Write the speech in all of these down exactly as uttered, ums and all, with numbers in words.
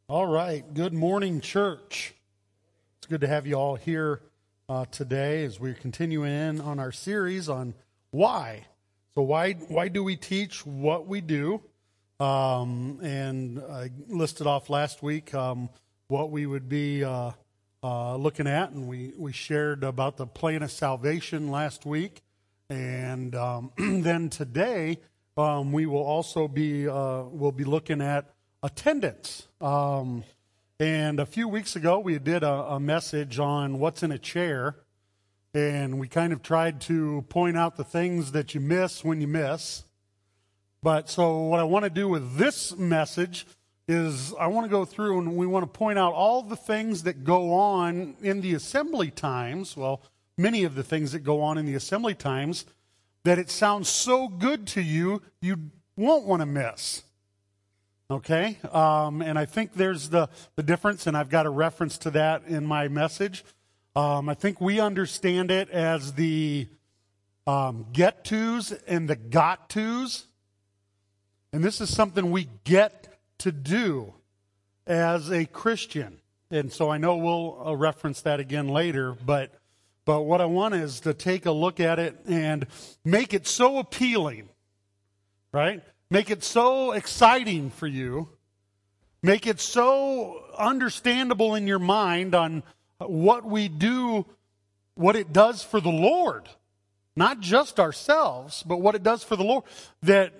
All right. Good morning, church. It's good to have you all here uh, today as we're continuing in on our series on why. So why why do we teach what we do? Um, and I listed off last week um, what we would be uh, uh, looking at, and we, we shared about the plan of salvation last week. And um, then today um, we will also be uh, we'll be looking at attendance. Um, and a few weeks ago, we did a, a message on what's in a chair, and we kind of tried to point out the things that you miss when you miss. But so what I want to do with this message is I want to go through and we want to point out all the things that go on in the assembly times, well, many of the things that go on in the assembly times, that it sounds so good to you, you won't want to miss. Okay, um, and I think there's the, the difference, and I've got a reference to that in my message. Um, I think we understand it as the um, get-tos and the got-tos. And this is something we get to do as a Christian. And so I know we'll uh, reference that again later, but but what I want is to take a look at it and make it so appealing, right? Make it so exciting for you. Make it so understandable in your mind on what we do, what it does for the Lord. Not just ourselves, but what it does for the Lord. That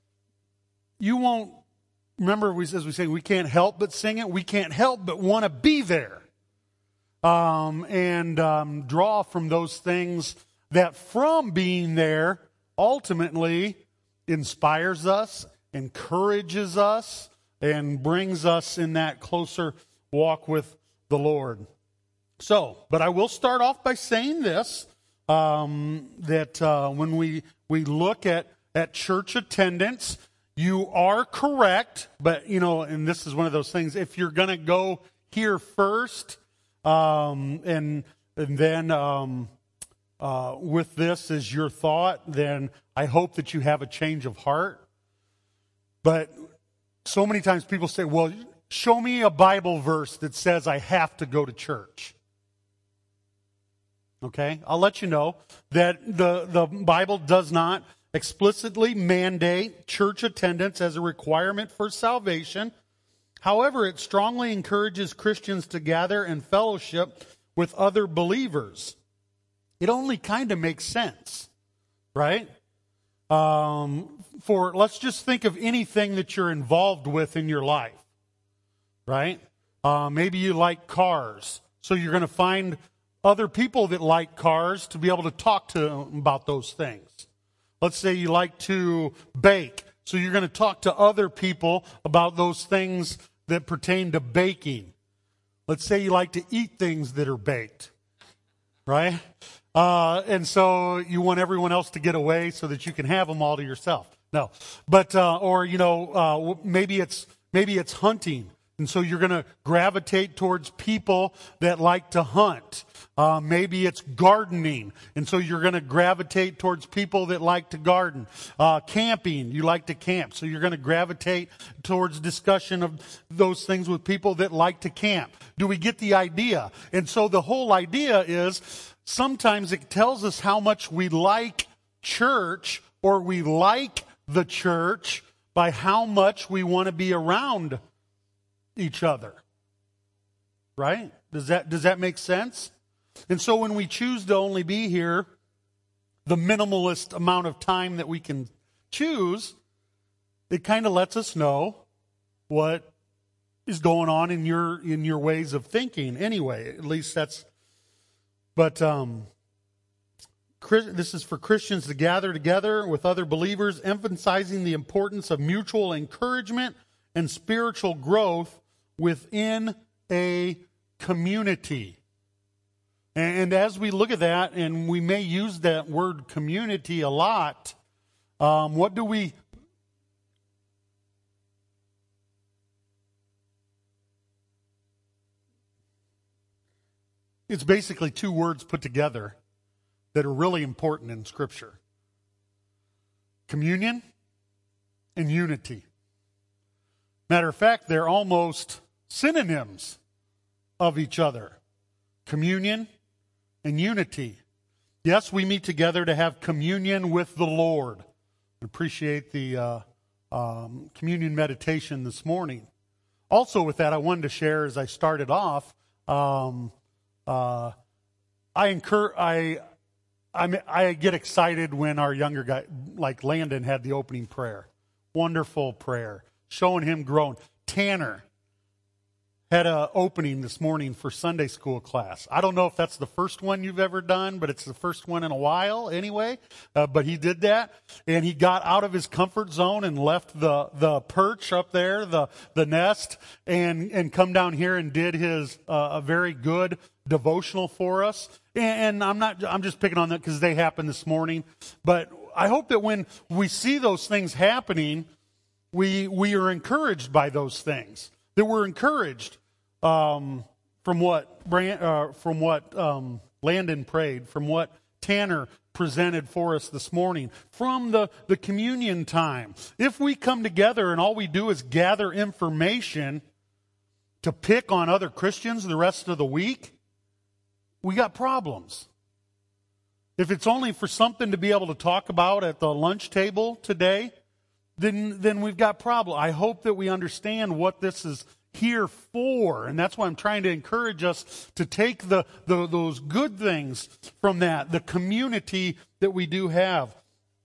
you won't, remember we, as we say, we can't help but sing it. We can't help but want to be there. Um, and um, draw from those things that from being there, ultimately inspires us, encourages us, and brings us in that closer walk with the Lord. So, but I will start off by saying this, um, that uh, when we, we look at, at church attendance, you are correct, but, you know, and this is one of those things, if you're going to go here first, um, and, and then um, uh, with this as your thought, then I hope that you have a change of heart. But so many times people say, well, show me a Bible verse that says I have to go to church. Okay, I'll let you know that the, the Bible does not explicitly mandate church attendance as a requirement for salvation. However, it strongly encourages Christians to gather and fellowship with other believers. It only kind of makes sense, right? Um, for, let's just think of anything that you're involved with in your life, right? Uh, maybe you like cars, so you're going to find other people that like cars to be able to talk to them about those things. Let's say you like to bake, so you're going to talk to other people about those things that pertain to baking. Let's say you like to eat things that are baked, right? Uh, and so you want everyone else to get away so that you can have them all to yourself. No, but, uh, or, you know, uh, maybe it's, maybe it's hunting. And so you're going to gravitate towards people that like to hunt. Uh, maybe it's gardening. And so you're going to gravitate towards people that like to garden. Uh, camping, you like to camp. So you're going to gravitate towards discussion of those things with people that like to camp. Do we get the idea? And so the whole idea is, sometimes it tells us how much we like church or we like the church by how much we want to be around each other. Right? Does that, does that make sense? And so when we choose to only be here the minimalist amount of time that we can choose, it kind of lets us know what is going on in your in your ways of thinking anyway. At least that's But um, this is for Christians to gather together with other believers, emphasizing the importance of mutual encouragement and spiritual growth within a community. And as we look at that, and we may use that word community a lot, um, what do we... It's basically two words put together that are really important in Scripture. Communion and unity. Matter of fact, they're almost synonyms of each other: communion and unity. Yes, we meet together to have communion with the Lord. I appreciate the uh, um, communion meditation this morning. Also with that, I wanted to share as I started off, um, uh, I incur, I, I, I get excited when our younger guy, like Landon, had the opening prayer. Wonderful prayer, showing him growing. Tanner had an opening this morning for Sunday school class. I don't know if that's the first one you've ever done, but it's the first one in a while anyway. Uh, but he did that, and he got out of his comfort zone and left the, the perch up there, the, the nest, and, and come down here and did his uh, a very good devotional for us. And, and I'm not, I'm just picking on that because they happened this morning. But I hope that when we see those things happening, we we are encouraged by those things. That we're encouraged. Um, from what Brand, uh, from what um, Landon prayed, from what Tanner presented for us this morning, from the, the communion time. If we come together and all we do is gather information to pick on other Christians the rest of the week, we got problems. If it's only for something to be able to talk about at the lunch table today, then then we've got problem. I hope that we understand what this is here for, and that's why I'm trying to encourage us to take the, the those good things from that, the community that we do have.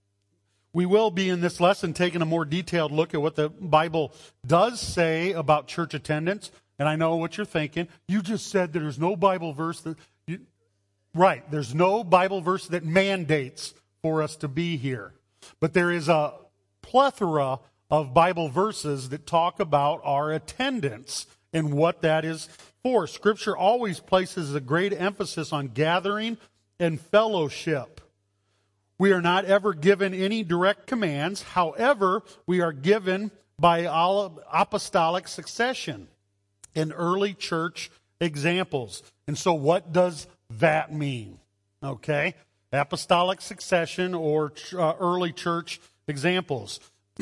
We will be in this lesson taking a more detailed look at what the Bible does say about church attendance. And I know what you're thinking. You just said that there's no Bible verse that you, right, there's no Bible verse that mandates for us to be here. But there is a plethora of Bible verses that talk about our attendance and what that is for. Scripture always places a great emphasis on gathering and fellowship. We are not ever given any direct commands. However, we are given by apostolic succession and early church examples. And so what does that mean? Okay? Apostolic succession or uh, early church examples.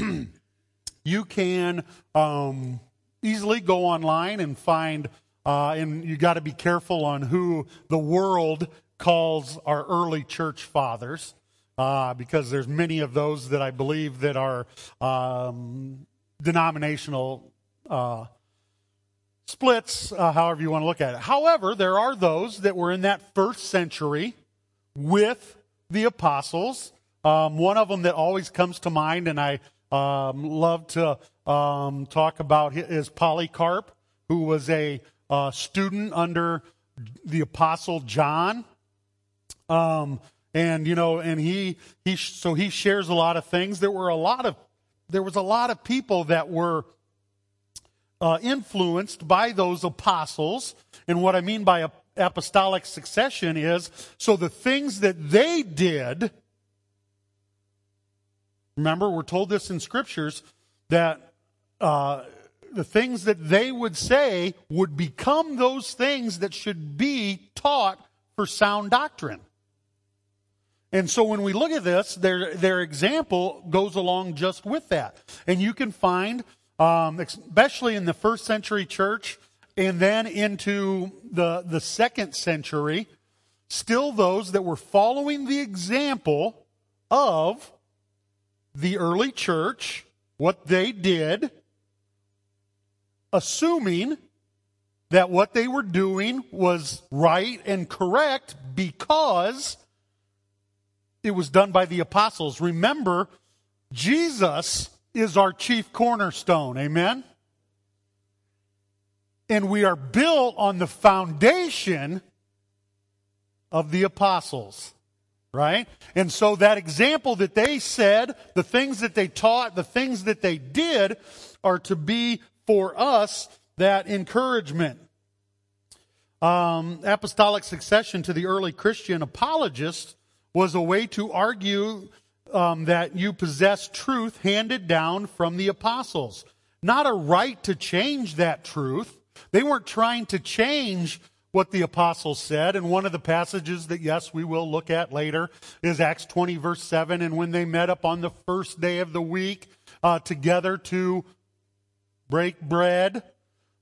You can um, easily go online and find, uh, and you got to be careful on who the world calls our early church fathers, uh, because there's many of those that I believe that are um, denominational uh, splits, uh, however you want to look at it. However, there are those that were in that first century with the apostles. Um, one of them that always comes to mind, and I Um, love to um, talk about is Polycarp, who was a uh, student under the Apostle John, um, and you know, and he he so he shares a lot of things. There were a lot of there was a lot of people that were uh, influenced by those apostles, and what I mean by apostolic succession is so the things that they did. Remember, we're told this in scriptures that uh, the things that they would say would become those things that should be taught for sound doctrine. And so when we look at this, their their example goes along just with that. And you can find, um, especially in the first century church and then into the, the second century, still those that were following the example of the early church, what they did, assuming that what they were doing was right and correct because it was done by the apostles. Remember, Jesus is our chief cornerstone. Amen? And we are built on the foundation of the apostles. Right? And so that example that they said, the things that they taught, the things that they did are to be for us that encouragement. Um, apostolic succession to the early Christian apologists was a way to argue um, that you possess truth handed down from the apostles. Not a right to change that truth. They weren't trying to change what the apostles said. And one of the passages that, yes, we will look at later is Acts twenty, verse seven. And when they met up on the first day of the week uh, together to break bread,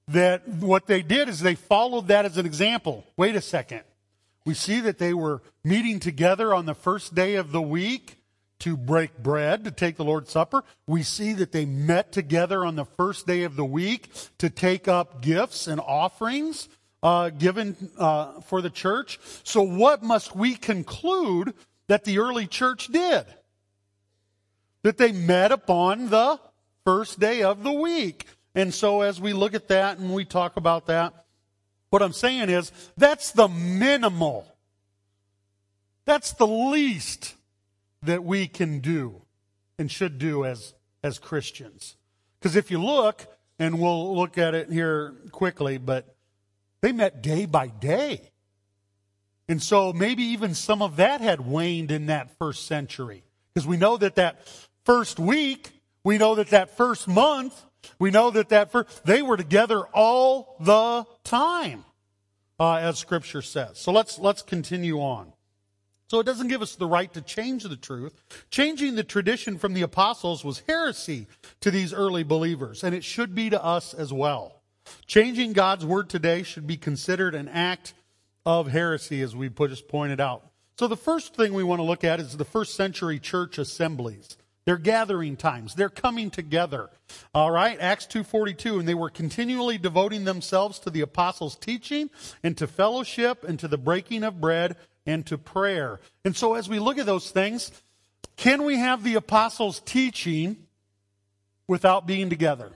that what they did is they followed that as an example. Wait a second. We see that they were meeting together on the first day of the week to break bread, to take the Lord's Supper. We see that they met together on the first day of the week to take up gifts and offerings uh, given uh, for the church. So what must we conclude that the early church did? That they met upon the first day of the week. And so as we look at that and we talk about that, what I'm saying is that's the minimal. That's the least that we can do and should do as, as Christians. Because if you look, and we'll look at it here quickly, but they met day by day. And so maybe even some of that had waned in that first century. Because we know that that first week, we know that that first month, we know that that first, they were together all the time, uh, as Scripture says. So let's let's continue on. So it doesn't give us the right to change the truth. Changing the tradition from the apostles was heresy to these early believers, and it should be to us as well. Changing God's word today should be considered an act of heresy, as we just pointed out. So the first thing we want to look at is the first century church assemblies. Their gathering times. They're coming together. All right, Acts two forty-two, and they were continually devoting themselves to the apostles' teaching and to fellowship and to the breaking of bread and to prayer. And so as we look at those things, can we have the apostles' teaching without being together?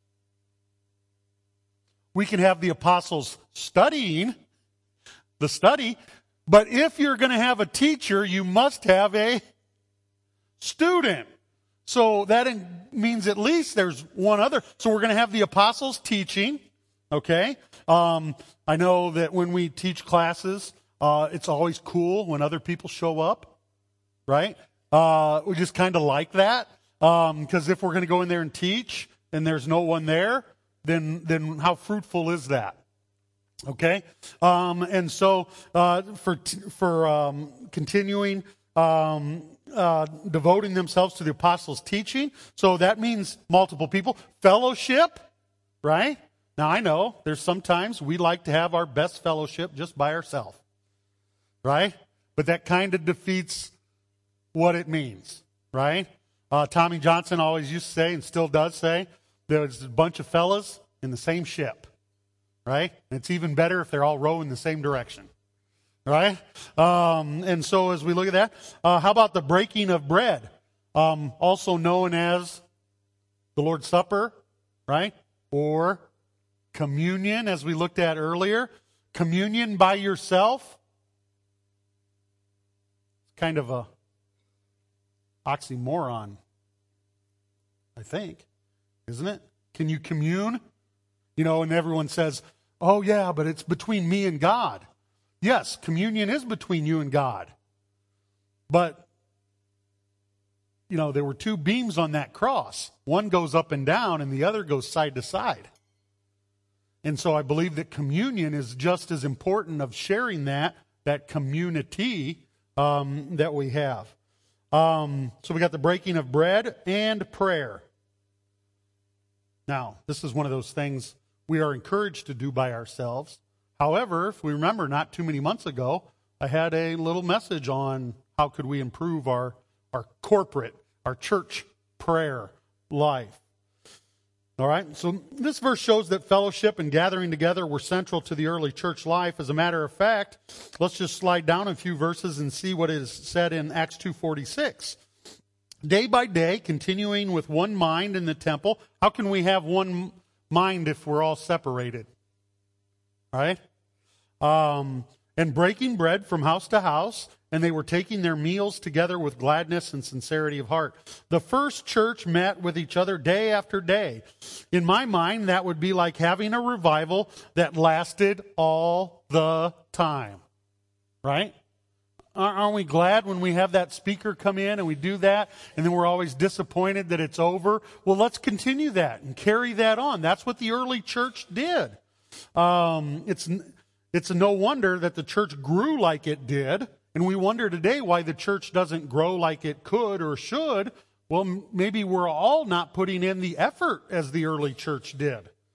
We can have the apostles studying, the study, but if you're going to have a teacher, you must have a student. So that means at least there's one other. So we're going to have the apostles teaching, okay? Um, I know that when we teach classes, uh, it's always cool when other people show up, right? Uh, we just kind of like that, because um, if we're going to go in there and teach and there's no one there, then then how fruitful is that? Okay, um, and so uh, for for um, continuing. Um, Uh, devoting themselves to the apostles' teaching. So that means multiple people. Fellowship, right? Now I know there's sometimes we like to have our best fellowship just by ourselves, right? But that kind of defeats what it means, right? Uh, Tommy Johnson always used to say, and still does say, there's a bunch of fellas in the same ship, right? And it's even better if they're all rowing the same direction. Right? Um, and so as we look at that, uh, how about the breaking of bread? Um, also known as the Lord's Supper, right? Or communion, as we looked at earlier. Communion by yourself. It's kind of a oxymoron, I think. Isn't it? Can you commune? You know, and everyone says, oh yeah, but it's between me and God. Yes, communion is between you and God. But, you know, there were two beams on that cross. One goes up and down and the other goes side to side. And so I believe that communion is just as important of sharing that, that community um, that we have. Um, so we got the breaking of bread and prayer. Now, this is one of those things we are encouraged to do by ourselves. However, if we remember not too many months ago, I had a little message on how could we improve our, our corporate, our church prayer life. All right, so this verse shows that fellowship and gathering together were central to the early church life. As a matter of fact, let's just slide down a few verses and see what is said in Acts two forty-six. Day by day, continuing with one mind in the temple. How can we have one mind if we're all separated? All right? Um, and breaking bread from house to house, and they were taking their meals together with gladness and sincerity of heart. The first church met with each other day after day. In my mind, that would be like having a revival that lasted all the time. Right? Aren't we glad when we have that speaker come in and we do that, and then we're always disappointed that it's over? Well, let's continue that and carry that on. That's what the early church did. Um, it's it's no wonder that the church grew like it did, and we wonder today why the church doesn't grow like it could or should. Well, maybe we're all not putting in the effort as the early church did.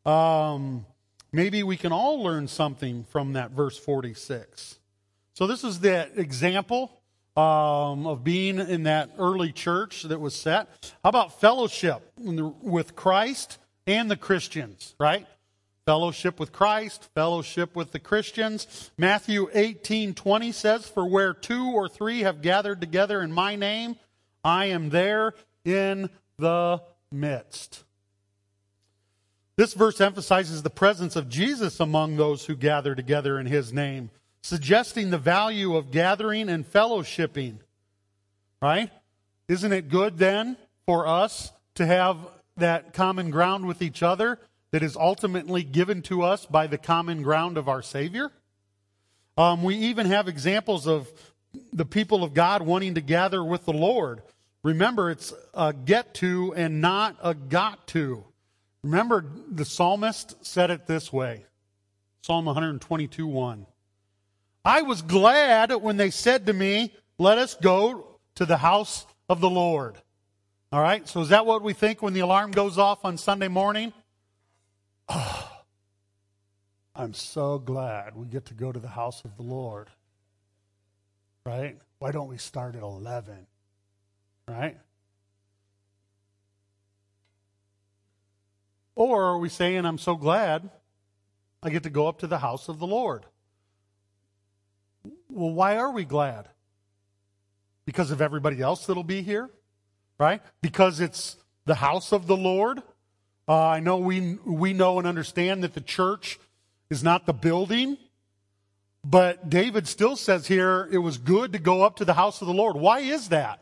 um, maybe we can all learn something from that verse forty-six. So this is the example um, of being in that early church that was set. How about fellowship with Christ and the Christians, right? Fellowship with Christ, fellowship with the Christians. Matthew eighteen twenty says, "For where two or three have gathered together in my name, I am there in the midst." This verse emphasizes the presence of Jesus among those who gather together in his name, suggesting the value of gathering and fellowshipping. Right? Isn't it good then for us to have that common ground with each other that is ultimately given to us by the common ground of our Savior? Um, we even have examples of the people of God wanting to gather with the Lord. Remember, it's a get to and not a got to. Remember, the psalmist said it this way. Psalm one twenty-two one. "I was glad when they said to me, 'Let us go to the house of the Lord.'" All right, so is that what we think when the alarm goes off on Sunday morning? Oh, I'm so glad we get to go to the house of the Lord. Right? Why don't we start at eleven? Right? Or are we saying, I'm so glad I get to go up to the house of the Lord? Well, why are we glad? Because of everybody else that'll be here? Right? Because it's the house of the Lord? Uh, I know we we know and understand that the church is not the building, but David still says here it was good to go up to the house of the Lord. Why is that?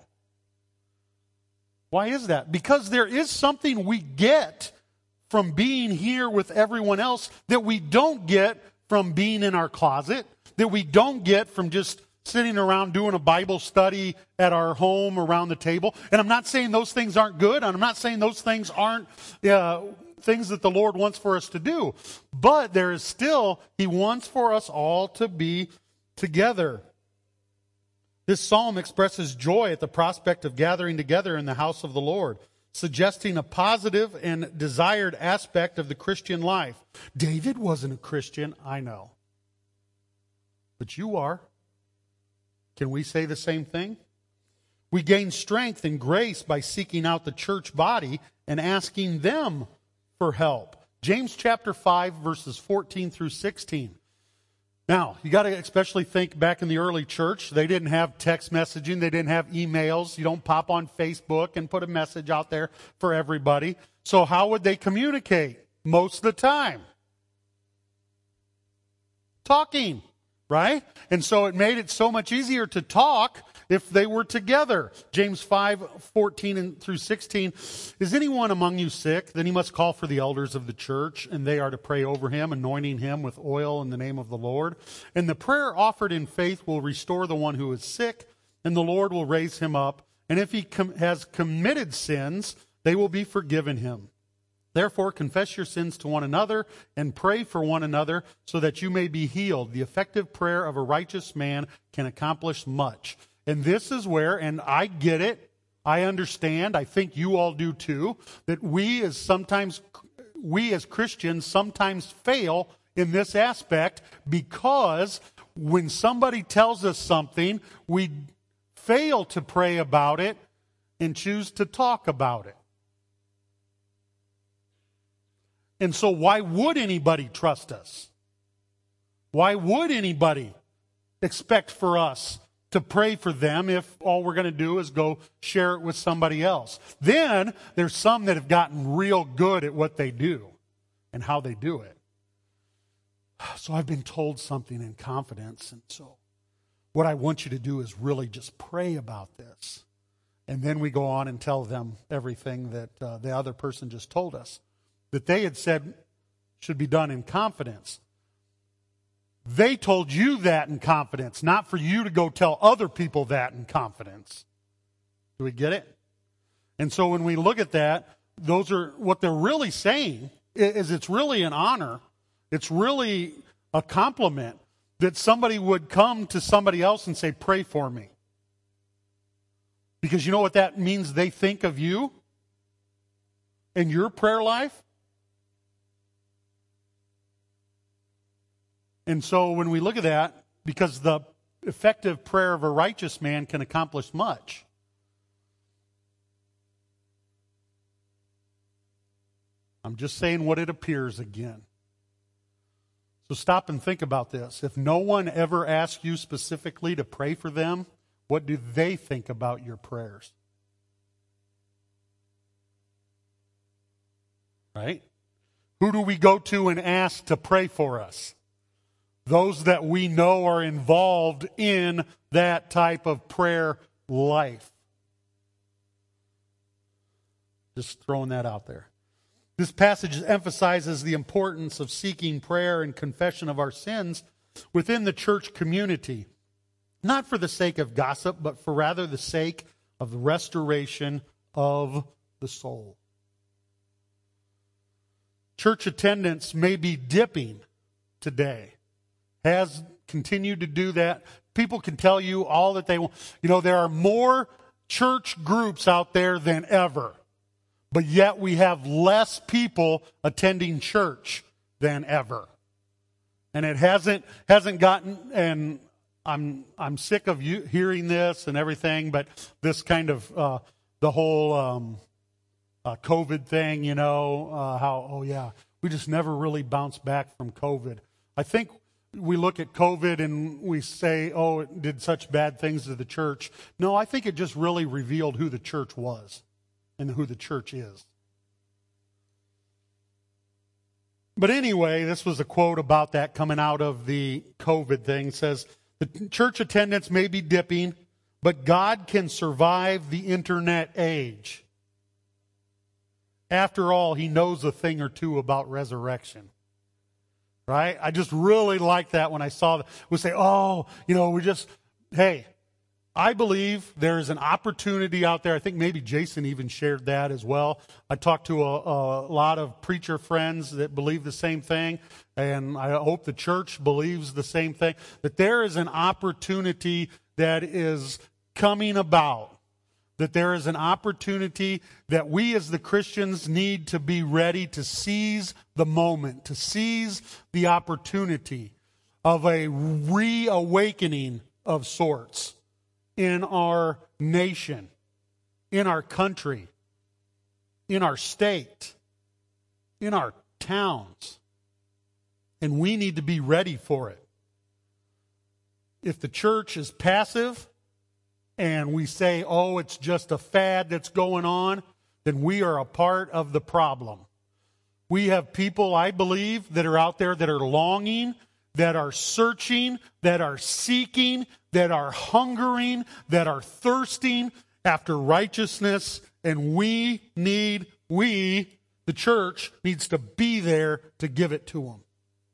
Why is that? Because there is something we get from being here with everyone else that we don't get from being in our closet, that we don't get from just sitting around doing a Bible study at our home around the table. And I'm not saying those things aren't good, and I'm not saying those things aren't uh, things that the Lord wants for us to do. But there is still, He wants for us all to be together. This psalm expresses joy at the prospect of gathering together in the house of the Lord, suggesting a positive and desired aspect of the Christian life. David wasn't a Christian, I know. But you are. Can we say the same thing? We gain strength and grace by seeking out the church body and asking them for help. James chapter five, verses fourteen through sixteen. Now, you got to especially think back in the early church. They didn't have text messaging. They didn't have emails. You don't pop on Facebook and put a message out there for everybody. So how would they communicate most of the time? Talking, right? And so it made it so much easier to talk if they were together. James five, fourteen and through sixteen. "Is anyone among you sick? Then he must call for the elders of the church, and they are to pray over him, anointing him with oil in the name of the Lord. And the prayer offered in faith will restore the one who is sick, and the Lord will raise him up. And if he com- has committed sins, they will be forgiven him. Therefore, confess your sins to one another and pray for one another so that you may be healed. The effective prayer of a righteous man can accomplish much." And this is where, and I get it, I understand, I think you all do too, that we as sometimes, we as Christians sometimes fail in this aspect because when somebody tells us something, we fail to pray about it and choose to talk about it. And so why would anybody trust us? Why would anybody expect for us to pray for them if all we're going to do is go share it with somebody else? Then there's some that have gotten real good at what they do and how they do it. So I've been told something in confidence, and so what I want you to do is really just pray about this. And then we go on and tell them everything that uh, the other person just told us, that they had said should be done in confidence. They told you that in confidence, not for you to go tell other people that in confidence. Do we get it? And so when we look at that, those are what they're really saying is it's really an honor. It's really a compliment that somebody would come to somebody else and say, pray for me. Because you know what that means they think of you and your prayer life? And so when we look at that, because the effective prayer of a righteous man can accomplish much. I'm just saying what it appears again. So stop and think about this. If no one ever asks you specifically to pray for them, what do they think about your prayers? Right? Who do we go to and ask to pray for us? Those that we know are involved in that type of prayer life. Just throwing that out there. This passage emphasizes the importance of seeking prayer and confession of our sins within the church community, not for the sake of gossip, but for rather the sake of the restoration of the soul. Church attendance may be dipping today, has continued to do that. People can tell you all that they want. You know, there are more church groups out there than ever. But yet we have less people attending church than ever. And it hasn't hasn't gotten, and I'm I'm sick of you hearing this and everything, but this kind of, uh, the whole um, uh, COVID thing, you know, uh, how, oh yeah, we just never really bounced back from COVID. I think we look at COVID and we say, oh, it did such bad things to the church. No, I think it just really revealed who the church was. And who the church is. But anyway, this was a quote about that coming out of the COVID thing. It says, the church attendance may be dipping, but God can survive the internet age. After all, He knows a thing or two about resurrection. Right? I just really like that when I saw that. We say, oh, you know, we just, hey, I believe there is an opportunity out there. I think maybe Jason even shared that as well. I talked to a, a lot of preacher friends that believe the same thing, and I hope the church believes the same thing, that there is an opportunity that is coming about, that there is an opportunity that we as the Christians need to be ready to seize the moment, to seize the opportunity of a reawakening of sorts in our nation, in our country, in our state, in our towns. And we need to be ready for it. If the church is passive and we say, oh, it's just a fad that's going on, then we are a part of the problem. We have people, I believe, that are out there that are longing, that are searching, that are seeking, that are hungering, that are thirsting after righteousness, and we need, we, the church, needs to be there to give it to them.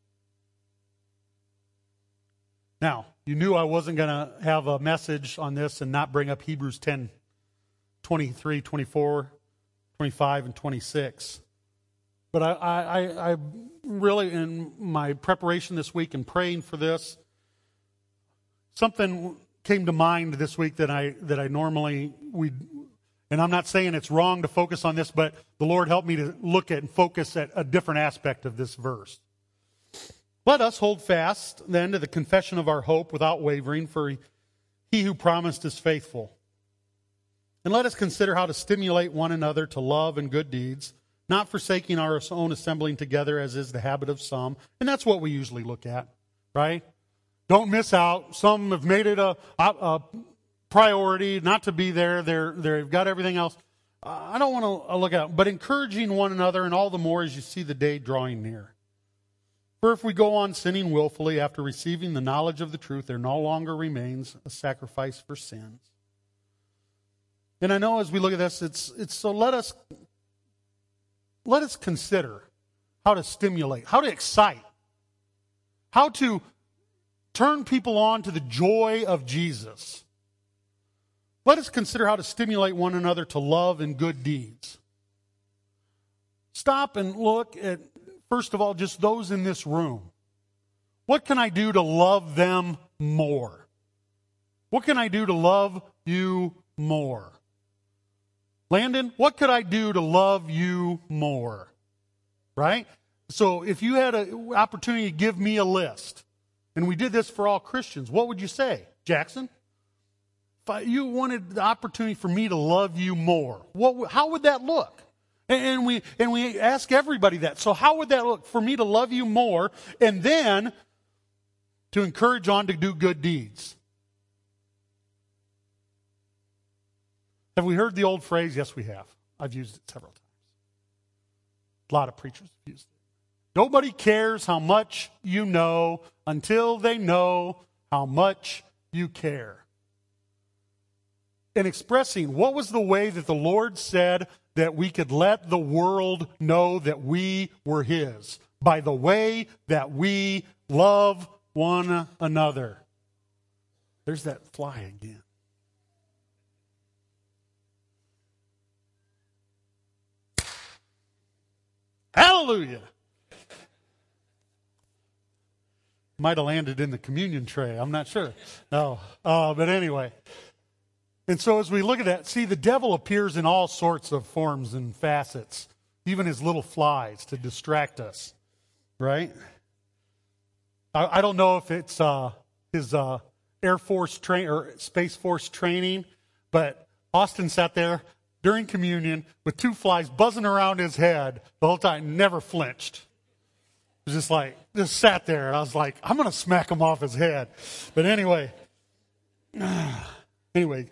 Now, you knew I wasn't going to have a message on this and not bring up Hebrews ten, twenty-three, twenty-four, twenty-five, and twenty-six. But I, I, I really, in my preparation this week and praying for this, something came to mind this week that I that I normally we, and I'm not saying it's wrong to focus on this, but the Lord helped me to look at and focus at a different aspect of this verse. Let us hold fast then to the confession of our hope without wavering, for He who promised is faithful. And let us consider how to stimulate one another to love and good deeds, not forsaking our own assembling together as is the habit of some. And that's what we usually look at, right? Don't miss out. Some have made it a, a, a priority not to be there. They're, they've got everything else. Uh, I don't want to look at it, but encouraging one another, and all the more as you see the day drawing near. For if we go on sinning willfully after receiving the knowledge of the truth, there no longer remains a sacrifice for sins. And I know as we look at this, it's it's so let us let us consider how to stimulate, how to excite, how to turn people on to the joy of Jesus. Let us consider how to stimulate one another to love and good deeds. Stop and look at, first of all, just those in this room. What can I do to love them more? What can I do to love you more? Landon, what could I do to love you more? Right? So if you had an opportunity to give me a list, and we did this for all Christians, what would you say, Jackson? If you wanted the opportunity for me to love you more, what, how would that look? And, and we and we ask everybody that. So how would that look for me to love you more and then to encourage on to do good deeds? Have we heard the old phrase? Yes, we have. I've used it several times. A lot of preachers have used it. Nobody cares how much you know until they know how much you care. And expressing what was the way that the Lord said that we could let the world know that we were His, by the way that we love one another. There's that fly again. Hallelujah. Might have landed in the communion tray. I'm not sure. No. Uh, but anyway. And so as we look at that, see, the devil appears in all sorts of forms and facets, even as little flies to distract us, right? I, I don't know if it's uh, his uh, Air Force train or Space Force training, but Austin sat there during communion with two flies buzzing around his head the whole time, never flinched. It was just like, just sat there, and I was like, I'm going to smack him off his head. But anyway, anyway,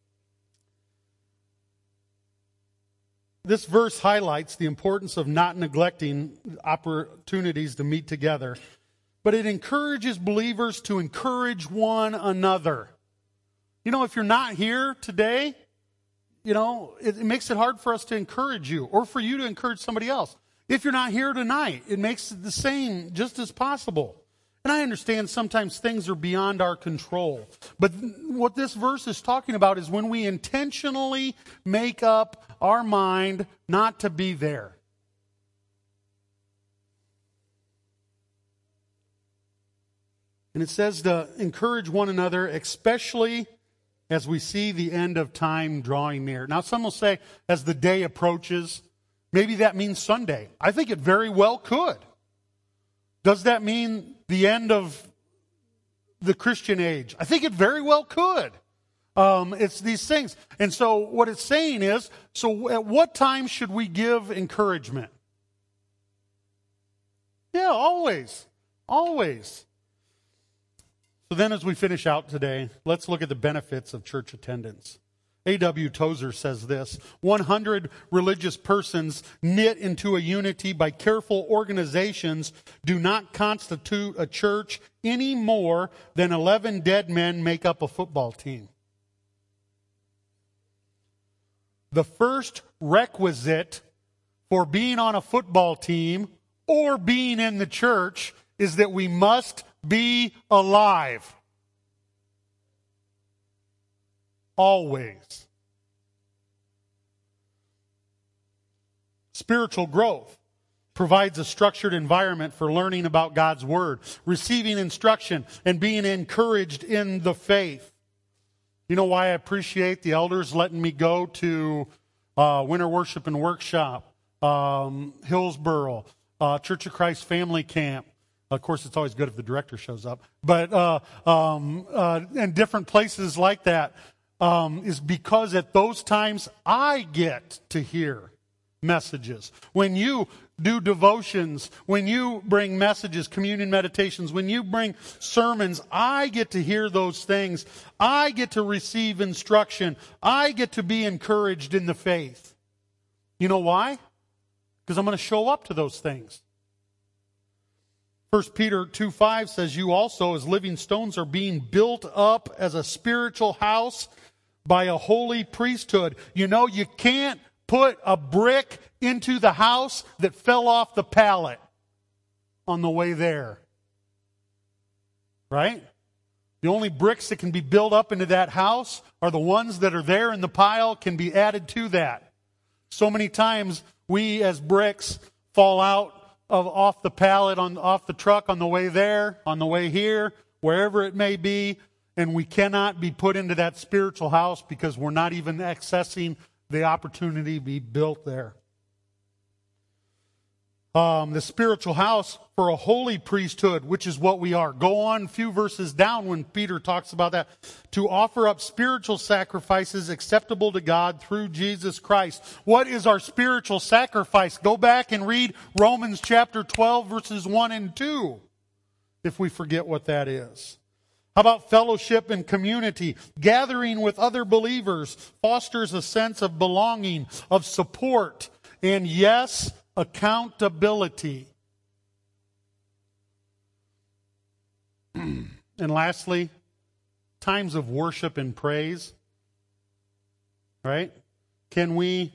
this verse highlights the importance of not neglecting opportunities to meet together, but it encourages believers to encourage one another. You know, if you're not here today, you know, it, it makes it hard for us to encourage you or for you to encourage somebody else. If you're not here tonight, it makes it the same just as possible. And I understand sometimes things are beyond our control. But what this verse is talking about is when we intentionally make up our mind not to be there. And it says to encourage one another, especially as we see the end of time drawing near. Now, some will say, as the day approaches, maybe that means Sunday. I think it very well could. Does that mean the end of the Christian age? I think it very well could. Um, it's these things. And so what it's saying is, so at what time should we give encouragement? Yeah, always. Always. So then as we finish out today, let's look at the benefits of church attendance. A W Tozer says this: one hundred religious persons knit into a unity by careful organizations do not constitute a church any more than eleven dead men make up a football team. The first requisite for being on a football team or being in the church is that we must be alive. Always. Spiritual growth provides a structured environment for learning about God's Word, receiving instruction, and being encouraged in the faith. You know why I appreciate the elders letting me go to uh, Winter Worship and Workshop, um, Hillsboro, uh, Church of Christ Family Camp. Of course, it's always good if the director shows up. But uh, um, uh, and different places like that um, is because at those times I get to hear messages. When you do devotions, when you bring messages, communion meditations, when you bring sermons, I get to hear those things. I get to receive instruction. I get to be encouraged in the faith. You know why? Because I'm going to show up to those things. First Peter two five says, you also as living stones are being built up as a spiritual house by a holy priesthood. You know, you can't put a brick into the house that fell off the pallet on the way there. Right? The only bricks that can be built up into that house are the ones that are there in the pile can be added to that. So many times we as bricks fall out of off the pallet, on off the truck on the way there, on the way here, wherever it may be, and we cannot be put into that spiritual house because we're not even accessing the opportunity to be built there. um, the spiritual house for a holy priesthood, which is what we are. Go on a few verses down when Peter talks about that. To offer up spiritual sacrifices acceptable to God through Jesus Christ. What is our spiritual sacrifice? Go back and read Romans chapter twelve, verses one and two, if we forget what that is. How about fellowship and community? Gathering with other believers fosters a sense of belonging, of support, and yes, accountability. And lastly, times of worship and praise. Right? Can we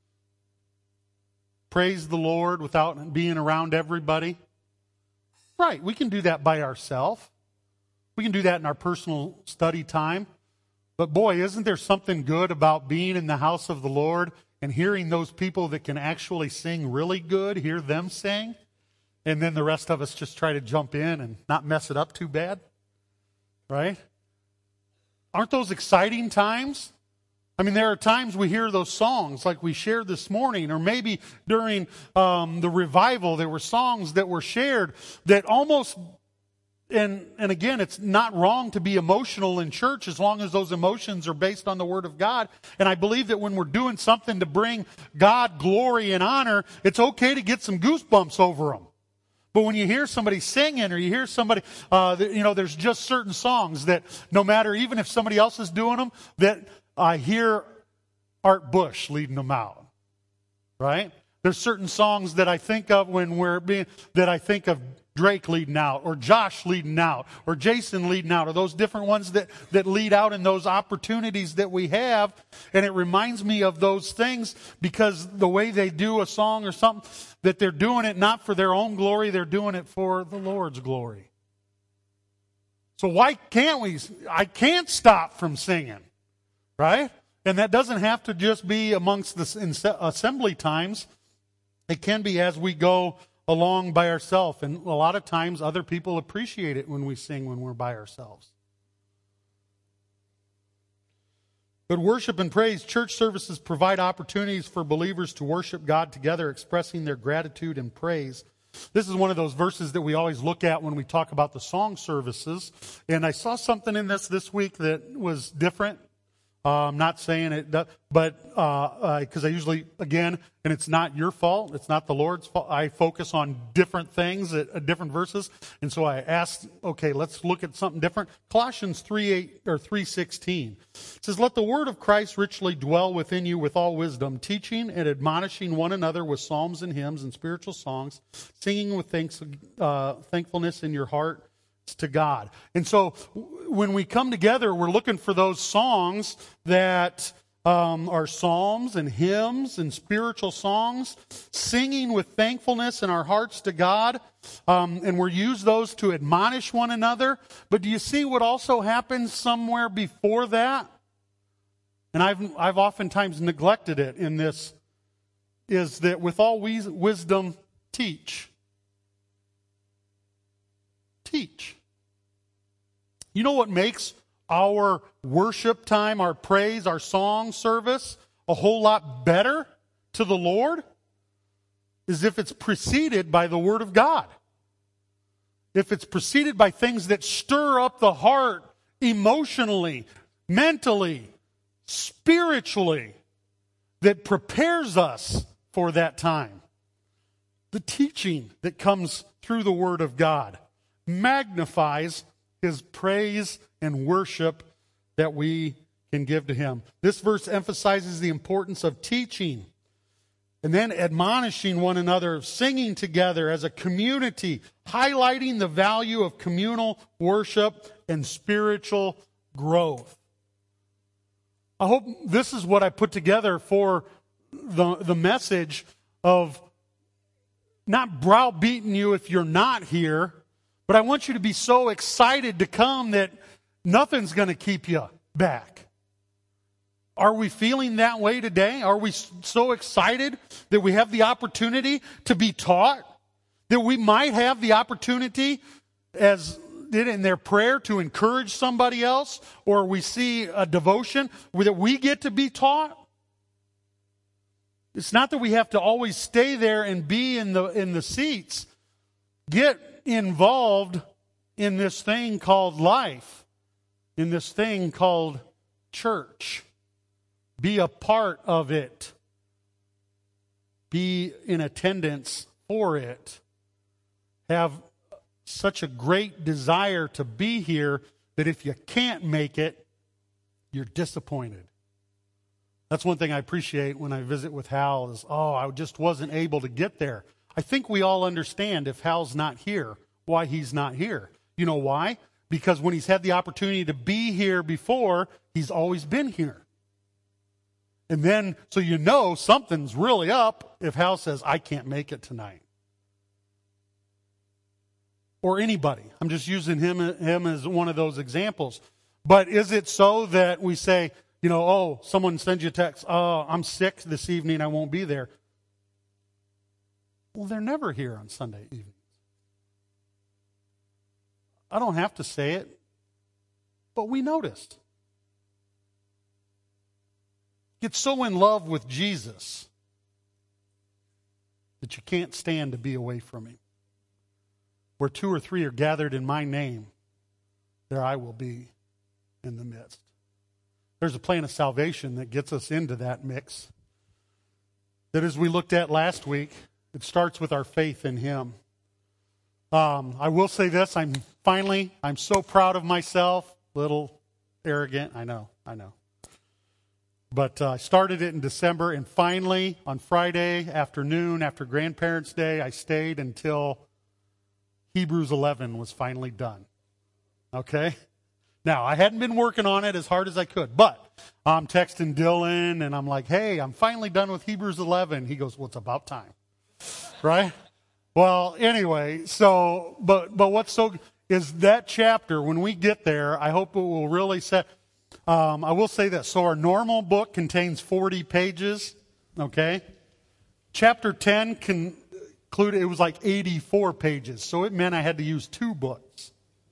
praise the Lord without being around everybody? Right, we can do that by ourselves. We can do that in our personal study time. But boy, isn't there something good about being in the house of the Lord and hearing those people that can actually sing really good, hear them sing, and then the rest of us just try to jump in and not mess it up too bad? Right? Aren't those exciting times? I mean, there are times we hear those songs like we shared this morning, or maybe during um, the revival, there were songs that were shared that almost... And and again, it's not wrong to be emotional in church as long as those emotions are based on the Word of God. And I believe that when we're doing something to bring God glory and honor, it's okay to get some goosebumps over them. But when you hear somebody singing, or you hear somebody, uh, that, you know, there's just certain songs that no matter, even if somebody else is doing them, that I hear Art Bush leading them out. Right? There's certain songs that I think of when we're being, that I think of Drake leading out, or Josh leading out, or Jason leading out, or those different ones that, that lead out in those opportunities that we have. And it reminds me of those things because the way they do a song or something, that they're doing it not for their own glory, they're doing it for the Lord's glory. So why can't we? I can't stop from singing, right? And that doesn't have to just be amongst the assembly times. It can be as we go along by ourselves. And a lot of times other people appreciate it when we sing when we're by ourselves. But worship and praise, church services provide opportunities for believers to worship God together, expressing their gratitude and praise. This is one of those verses that we always look at when we talk about the song services. And I saw something in this this week that was different. Uh, I'm not saying it, does, but because uh, uh, I usually, again, and it's not your fault, it's not the Lord's fault. I focus on different things at, at different verses, and so I asked, okay, let's look at something different. Colossians three eight or three sixteen says, "Let the word of Christ richly dwell within you with all wisdom, teaching and admonishing one another with psalms and hymns and spiritual songs, singing with thanks, uh, thankfulness in your heart to God." And so when we come together, we're looking for those songs that um, are psalms and hymns and spiritual songs, singing with thankfulness in our hearts to God. Um, and we're use those to admonish one another. But do you see what also happens somewhere before that? And I've, I've oftentimes neglected it in this, is that with all wis- wisdom, teach. Teach. You know what makes our worship time, our praise, our song service a whole lot better to the Lord? Is if it's preceded by the Word of God. If it's preceded by things that stir up the heart emotionally, mentally, spiritually, that prepares us for that time. The teaching that comes through the Word of God magnifies His praise and worship that we can give to Him. This verse emphasizes the importance of teaching and then admonishing one another, singing together as a community, highlighting the value of communal worship and spiritual growth. I hope this is what I put together for the, the message of not browbeating you if you're not here, but I want you to be so excited to come that nothing's going to keep you back. Are we feeling that way today? Are we so excited that we have the opportunity to be taught? That we might have the opportunity, as did in their prayer, to encourage somebody else? Or we see a devotion that we get to be taught? It's not that we have to always stay there and be in the in the seats. Get involved in this thing called life, in this thing called church. Be a part of it. Be in attendance for it. Have such a great desire to be here that if you can't make it, you're disappointed. That's one thing I appreciate when I visit with Hal is, oh, I just wasn't able to get there. I think we all understand if Hal's not here, why he's not here. You know why? Because when he's had the opportunity to be here before, he's always been here. And then, so you know something's really up if Hal says, I can't make it tonight. Or anybody. I'm just using him, him as one of those examples. But is it so that we say, you know, oh, someone sends you a text, oh, I'm sick this evening, I won't be there. Well, they're never here on Sunday evenings. I don't have to say it, but we noticed. Get so in love with Jesus that you can't stand to be away from him. Where two or three are gathered in my name, there I will be in the midst. There's a plan of salvation that gets us into that mix. That as we looked at last week, it starts with our faith in him. Um, I will say this, I'm finally, I'm so proud of myself. Little arrogant, I know, I know. But uh, I started it in December, and finally, on Friday afternoon, after Grandparents' Day, I stayed until Hebrews eleven was finally done. Okay? Now, I hadn't been working on it as hard as I could, but I'm texting Dylan, and I'm like, hey, I'm finally done with Hebrews eleven. He goes, well, it's about time. Right? Well, anyway, so, but but what's so, is that chapter, when we get there, I hope it will really set, um, I will say this. So our normal book contains forty pages, okay? Chapter ten can include, it was like eighty-four pages, so it meant I had to use two books.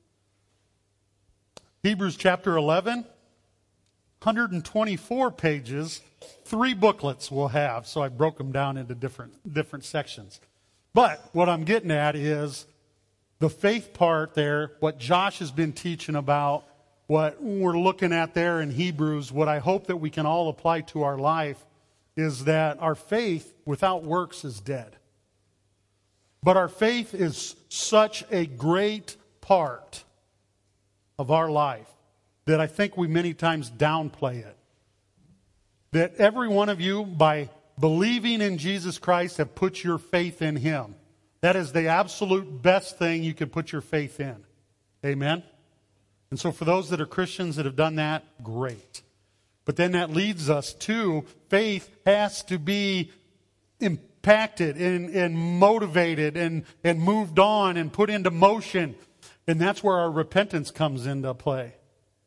Hebrews chapter eleven, one hundred twenty-four pages, three booklets we'll have, so I broke them down into different different sections. But what I'm getting at is the faith part there, what Josh has been teaching about, what we're looking at there in Hebrews, what I hope that we can all apply to our life is that our faith without works is dead. But our faith is such a great part of our life that I think we many times downplay it. That every one of you, by believing in Jesus Christ, have put your faith in him. That is the absolute best thing you can put your faith in. Amen? And so for those that are Christians that have done that, great. But then that leads us to faith has to be impacted and, and motivated and, and moved on and put into motion. And that's where our repentance comes into play.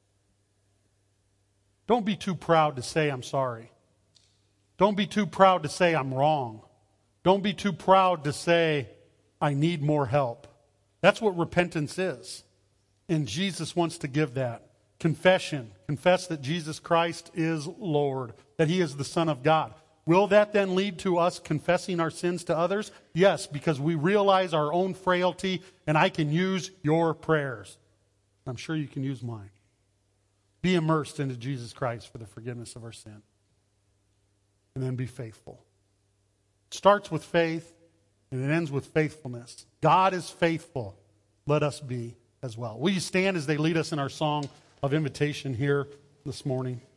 Don't be too proud to say I'm sorry. Don't be too proud to say I'm wrong. Don't be too proud to say I need more help. That's what repentance is. And Jesus wants to give that. Confession. Confess that Jesus Christ is Lord, that he is the Son of God. Will that then lead to us confessing our sins to others? Yes, because we realize our own frailty, and I can use your prayers. I'm sure you can use mine. Be immersed into Jesus Christ for the forgiveness of our sin. And then be faithful. It starts with faith, and it ends with faithfulness. God is faithful. Let us be as well. Will you stand as they lead us in our song of invitation here this morning?